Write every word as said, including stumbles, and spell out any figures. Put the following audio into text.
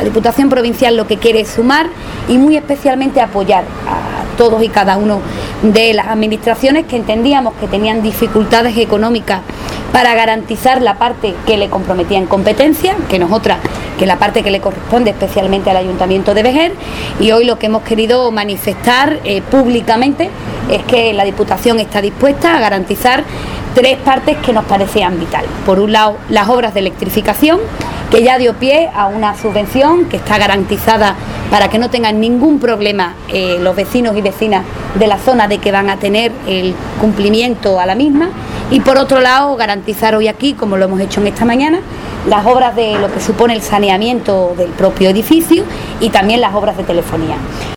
Diputación Provincial lo que quiere es sumar y muy especialmente apoyar a todos y cada uno de las administraciones que entendíamos que tenían dificultades económicas para garantizar la parte que le comprometía en competencia, que no es otra que la parte que le corresponde especialmente al Ayuntamiento de Vejer, y hoy lo que hemos querido manifestar eh, públicamente es que la Diputación está dispuesta a garantizar tres partes que nos parecían vitales. Por un lado, las obras de electrificación, que ya dio pie a una subvención que está garantizada para que no tengan ningún problema eh, los vecinos y vecinas de la zona de que van a tener el cumplimiento a la misma, y por otro lado garantizar hoy aquí, como lo hemos hecho en esta mañana, las obras de lo que supone el saneamiento del propio edificio y también las obras de telefonía.